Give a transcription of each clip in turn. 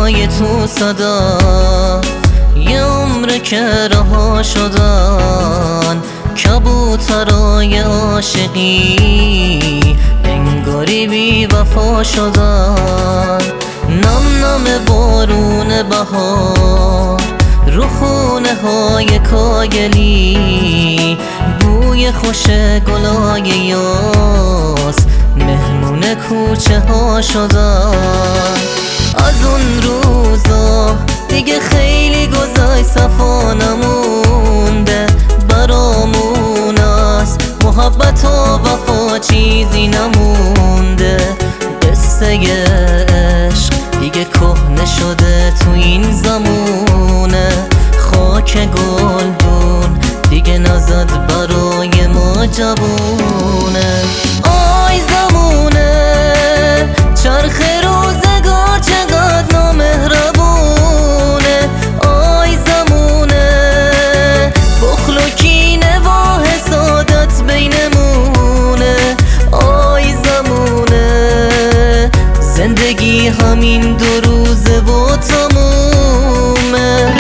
دنیای تو صدا یه عمر که رها شدن کبوترای عاشقی انگاری بی وفا شدن. نم نم بارون بهار رو خونه های کاگلی بوی خوش گلای یاس مهمون کوچه ها شدن. از اون روزا دیگه خیلی گذشت صفا نمونده برامون است محبت و وفا چیزی نمونده. قصه عشق دیگه کهنه شده تو این زمونه خاک گلدون دیگه نزد برای ما جوونه. آی زمونه چرخ روزگار چقدر نامهربونه. آی زمونه بخل و کینه و حسادت بینمونه. آی زمونه زندگی همین دو روزه و تمومه.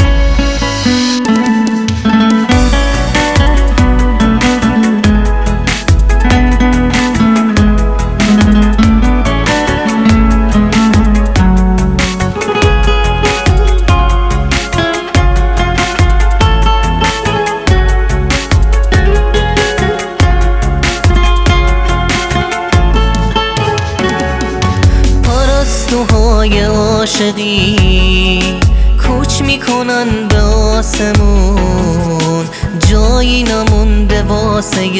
پرستوهای عاشقی کوچ میکنن به آسمون جایی نمونده واسه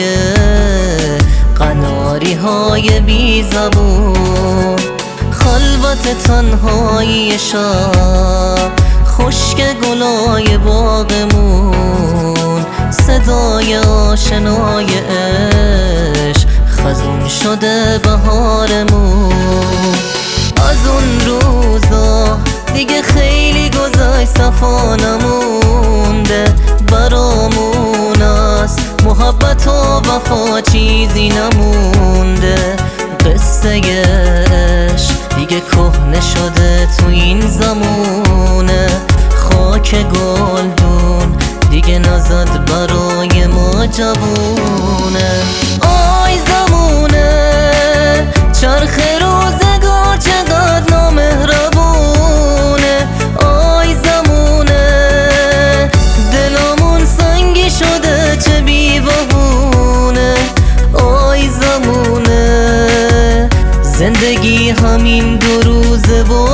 قناری های بی زبون. خلوت تنهایی شب خشک گلای باغمون صدای آشنای عشق خزون شده بهارمون. از اون روزا دیگه خیلی گذشت صفا نمونده برامون است محبت و وفا چیزی نمونده. قصه عشق دیگه کهنه شده تو این زمونه خاک گلدون دیگه نزد برای ما جوونه. آی زمونه چرخ روزگار چقدر نامهربونه. آی زمونه دلمون سنگی شده چه بی بهونه. آی زمونه زندگی همین دو روزه و